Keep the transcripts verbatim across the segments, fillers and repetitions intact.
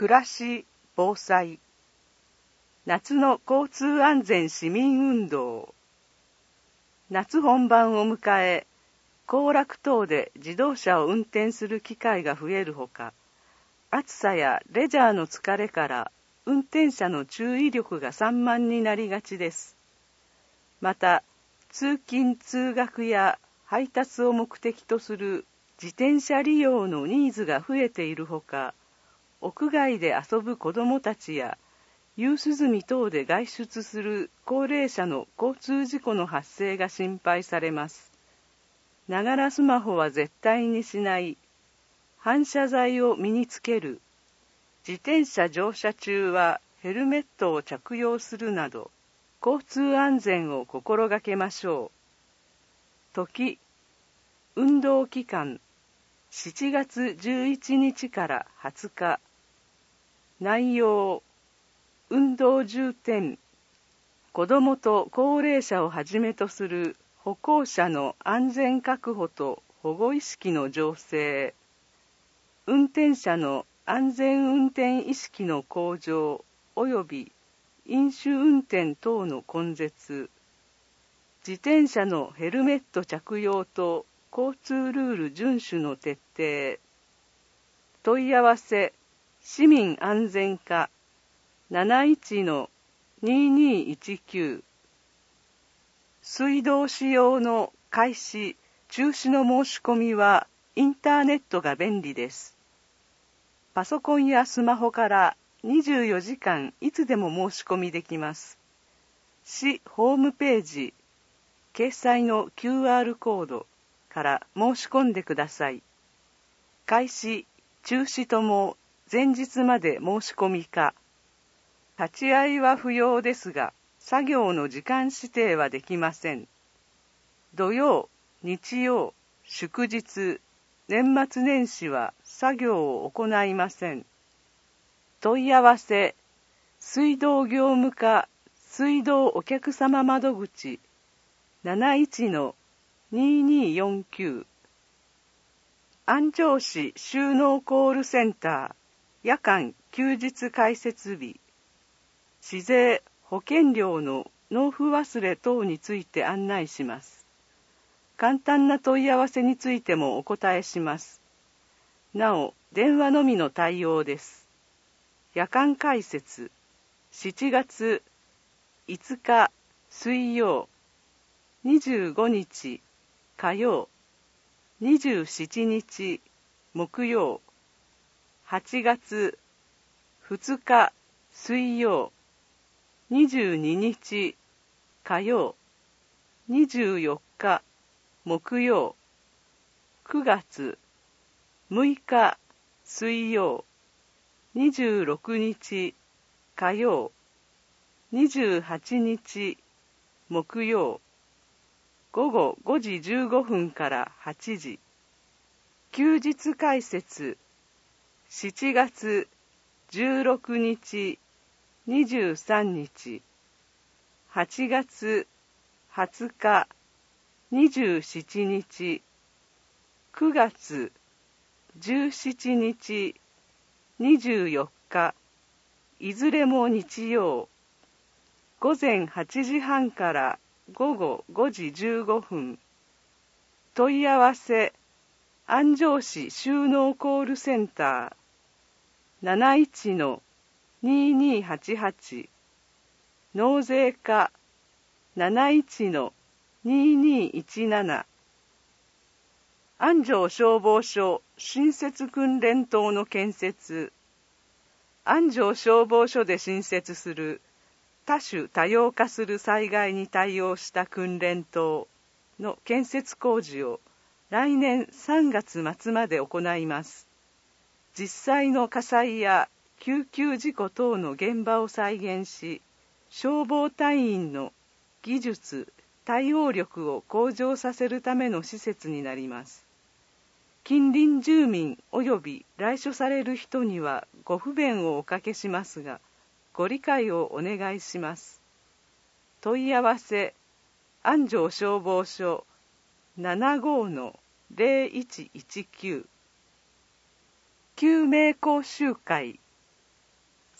暮らし防災夏の交通安全市民運動。夏本番を迎え、行楽等で自動車を運転する機会が増えるほか、暑さやレジャーの疲れから運転者の注意力が散漫になりがちです。また、通勤通学や配達を目的とする自転車利用のニーズが増えているほか、屋外で遊ぶ子どもたちや夕涼み等で外出する高齢者の交通事故の発生が心配されます。ながらスマホは絶対にしない、反射材を身につける、自転車乗車中はヘルメットを着用するなど、交通安全を心がけましょう。時、運動期間、しちがつじゅういちにちからはつか。内容、運動重点、子どもと高齢者をはじめとする歩行者の安全確保と保護意識の醸成、運転者の安全運転意識の向上及び飲酒運転等の根絶、自転車のヘルメット着用と交通ルール遵守の徹底、問い合わせ、市民安全課なないちのににいちきゅう、水道使用の開始・中止の申し込みはインターネットが便利です。パソコンやスマホからにじゅうよじかんいつでも申し込みできます。市ホームページ、掲載の キューアール コードから申し込んでください。開始・中止とも前日まで申し込みか。立ち会いは不要ですが、作業の時間指定はできません。土曜、日曜、祝日、年末年始は作業を行いません。問い合わせ、水道業務課水道お客様窓口なないちのにによんきゅう。安城市収納コールセンター夜間休日開設日、市税・保険料の納付忘れ等について案内します。簡単な問い合わせについてもお答えします。なお、電話のみの対応です。夜間開設、しちがついつか水曜、にじゅうごにち火曜、にじゅうしちにち木曜、はちがつふつか水曜、にじゅうににち火曜、にじゅうよっか木曜、くがつむいか水曜、にじゅうろくにち火曜、にじゅうはちにち木曜、ごごごじじゅうごふんからはちじ。休日開設、しちがつじゅうろくにちにじゅうさんにち、はちがつはつかにじゅうしちにち、くがつじゅうしちにちにじゅうよっか、いずれも日曜、ごぜんはちじはんからごごごじじゅうごふん。問い合わせ、安城市収納コールセンターなないちのににはちはち、納税課なないちのににいちなな。安城消防署新設訓練棟の建設。安城消防署で新設する多種多様化する災害に対応した訓練棟の建設工事を来年さんがつまつまで行います。実際の火災や救急事故等の現場を再現し、消防隊員の技術・対応力を向上させるための施設になります。近隣住民及び来所される人にはご不便をおかけしますが、ご理解をお願いします。問い合わせ、安城消防署ななごのぜろいちいちきゅう。救命講習会、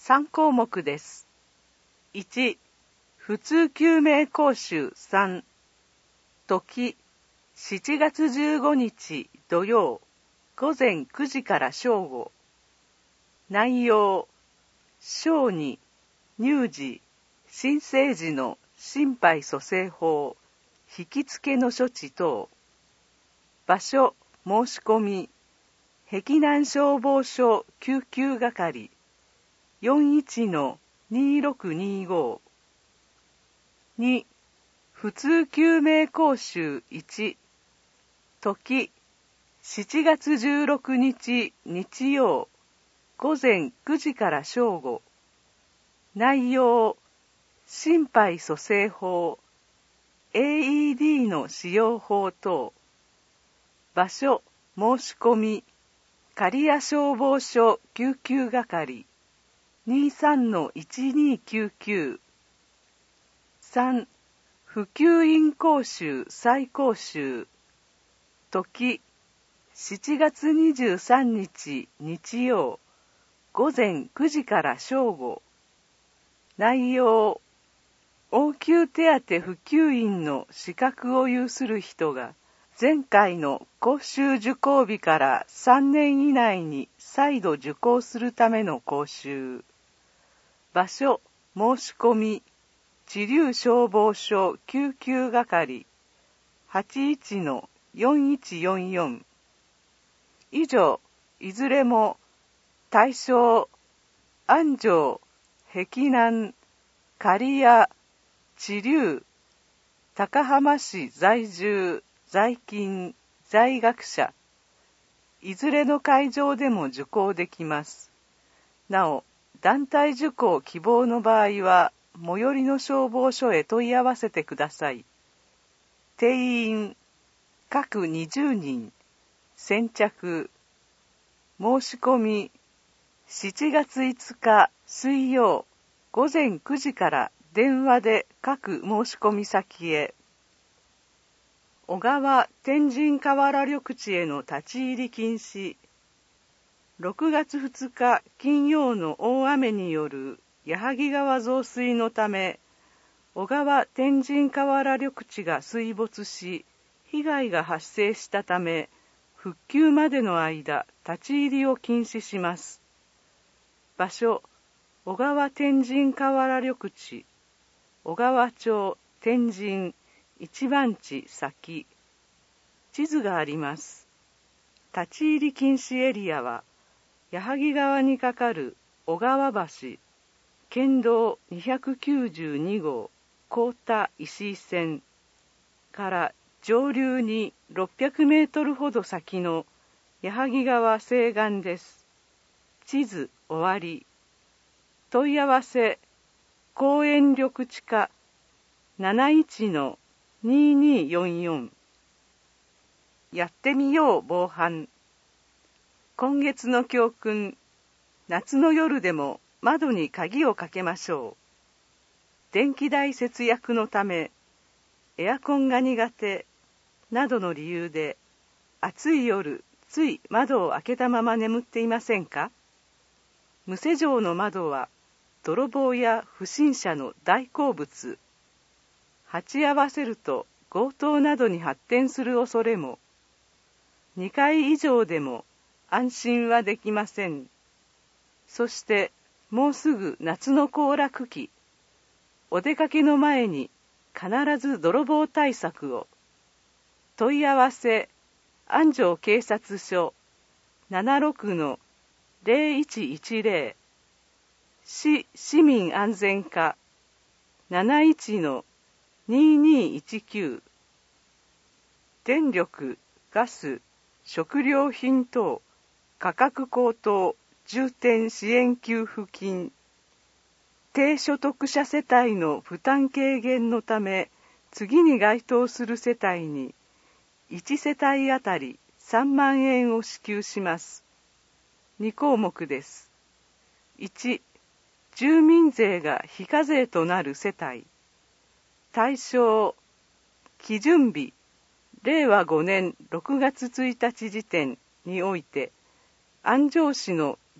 さんこうもくです。いち、普通救命講習さん、時、しちがつじゅうごにち土曜、ごぜんくじから正午。内容、小児、乳児、新生児の心肺蘇生法、引き付けの処置等。場所、申し込み、碧南消防署救急係 よんいちのにろくにご。に、普通救命講習いち、時、しちがつじゅうろくにち日曜、ごぜんくじから正午。内容、心肺蘇生法、エーイーディー の使用法等。場所、申し込み、刈谷消防署救急係 にじゅうさんのいちにきゅうきゅう。さん、普及員講習再講習。時、しちがつにじゅうさんにち日曜、ごぜんくじから正午。内容、応急手当普及員の資格を有する人が、前回の講習受講日からさんねん以内に再度受講するための講習。場所、申し込み、知立消防署救急係 はちいちのよんいちよんよん。以上、いずれも対象、安城、碧南、刈谷、知立、高浜市在住、在勤、在学者、いずれの会場でも受講できます。なお、団体受講希望の場合は、最寄りの消防署へ問い合わせてください。定員、各にじゅうにん、先着、申し込み、しちがついつか水曜、ごぜんくじから電話で各申し込み先へ。小川天神河原緑地への立ち入り禁止。ろくがつふつか金曜の大雨による矢作川増水のため、小川天神河原緑地が水没し、被害が発生したため、復旧までの間、立ち入りを禁止します。場所、小川天神河原緑地、小川町天神一番地先。地図があります。立ち入り禁止エリアは、矢作川に架かる小川橋、県道にひゃくきゅうじゅうにごう、高田石井線から上流にろっぴゃくメートルほど先の矢作川西岸です。地図終わり。問い合わせ、公園緑地課 なないちのにによんよん。やってみよう防犯。今月の教訓、夏の夜でも窓に鍵をかけましょう。電気代節約のため、エアコンが苦手などの理由で、暑い夜、つい窓を開けたまま眠っていませんか？無施錠の窓は、泥棒や不審者の大好物。鉢合わせると強盗などに発展する恐れも。にかい以上でも安心はできません。そしてもうすぐ夏の行楽期。お出かけの前に必ず泥棒対策を。問い合わせ、安城警察署 ななろくのぜろいちいちぜろ。市市民安全課 なないちのににいちきゅう。電力、ガス、食料品等価格高騰重点支援給付金。低所得者世帯の負担軽減のため、次に該当する世帯にいちせたいあたりさんまんえんを支給します。にこうもくです。いち、住民税が非課税となる世帯。対象、基準日、れいわごねんろくがつついたち時点において、安城市の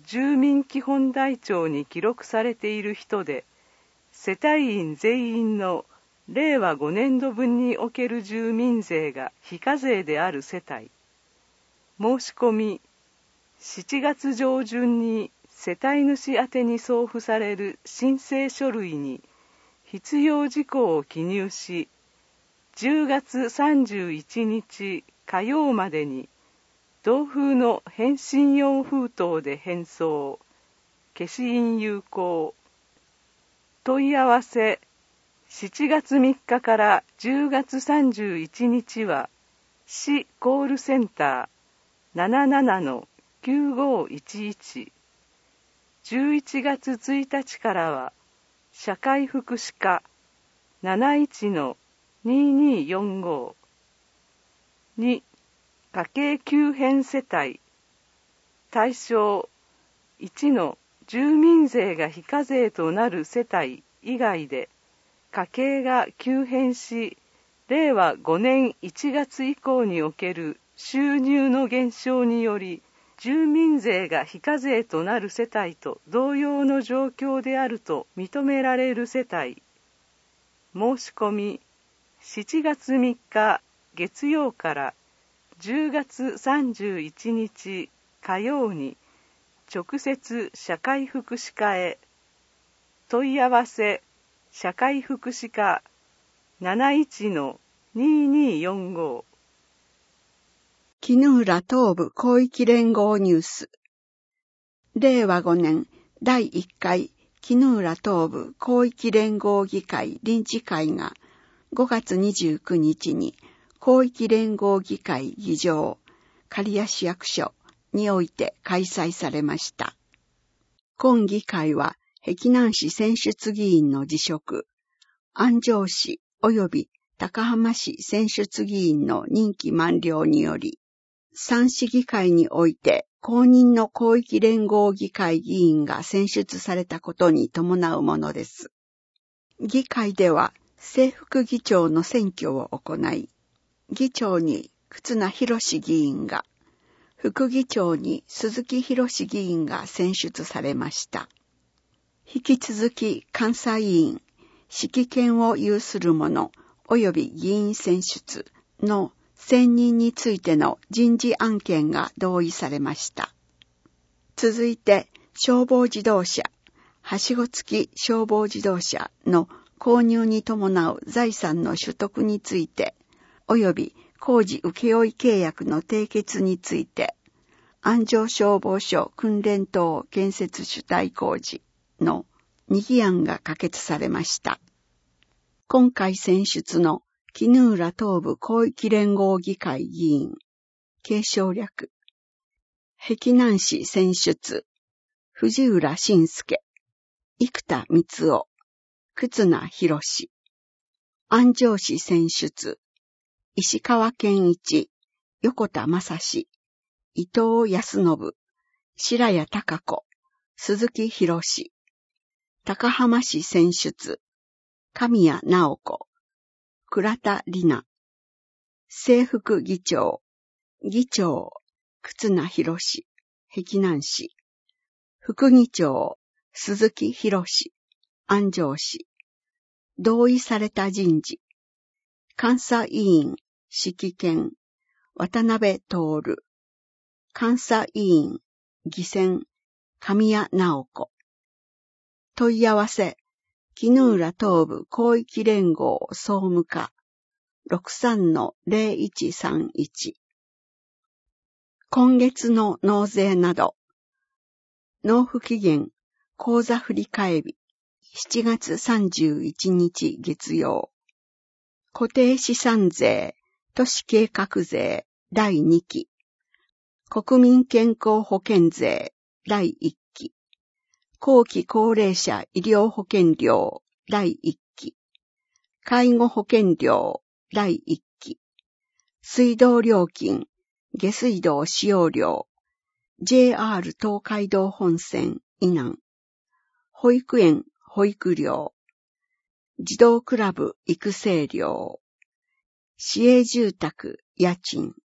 住民基本台帳に記録されている人で、世帯員全員のれいわごねんどぶんにおける住民税が非課税である世帯。申し込み、しちがつ上旬に世帯主宛てに送付される申請書類に必要事項を記入し、じゅうがつさんじゅういちにち火曜までに同封の返信用封筒で返送、消印有効。問い合わせ、しちがつみっかからじゅうがつさんじゅういちにちは市コールセンター ななななのきゅうごいちいち。じゅういちがつついたちからは社会福祉課 なないちのにによんご。に、家計急変世帯。対象いちの住民税が非課税となる世帯以外で、家計が急変し、れいわごねんいちがつ以降における収入の減少により、住民税が非課税となる世帯と同様の状況であると認められる世帯。申し込み、しちがつみっか月曜からじゅうがつさんじゅういちにち火曜に直接社会福祉課へ。問い合わせ、社会福祉課 なないちのにによんご。 絹浦東部広域連合ニュース。れいわごねんだいいっかい絹浦東部広域連合議会臨時会がごがつにじゅうくにちに広域連合議会議場刈谷市役所において開催されました。今議会は碧南市選出議員の辞職、安城市及び高浜市選出議員の任期満了により、三市議会において公認の広域連合議会議員が選出されたことに伴うものです。議会では正副議長の選挙を行い、議長に忽那博議員が、副議長に鈴木博議員が選出されました。引き続き監査委員、指揮権を有する者及び議員選出の選任についての人事案件が同意されました。続いて消防自動車、はしご付き消防自動車の購入に伴う財産の取得について、及び工事請負契約の締結について、安城消防署訓練棟建設主体工事のに議案が可決されました。今回選出の絹浦東部広域連合議会議員、継承略、碧南市選出、藤浦信介、生田光夫、忽那博士、安城市選出、石川健一、横田正史、伊藤康信、白谷貴子、鈴木博士、高浜市選出、神谷直子、倉田里奈、正副議長、議長、忽那博士、碧南市、副議長、鈴木博士、安城市、同意された人事、監査委員、指揮権、渡辺徹、監査委員、議選、神谷直子。問い合わせ、絹浦東部広域連合総務課 ろくさんのぜろいちさんいち。今月の納税など、納付期限、口座振替日、しちがつさんじゅういちにち月曜。固定資産税、都市計画税だいにき。国民健康保険税だいいっき。後期高齢者医療保険料だいいっき。介護保険料だいいっき。水道料金、下水道使用料、ジェイアール 東海道本線以南。保育園保育料、児童クラブ育成料、市営住宅家賃、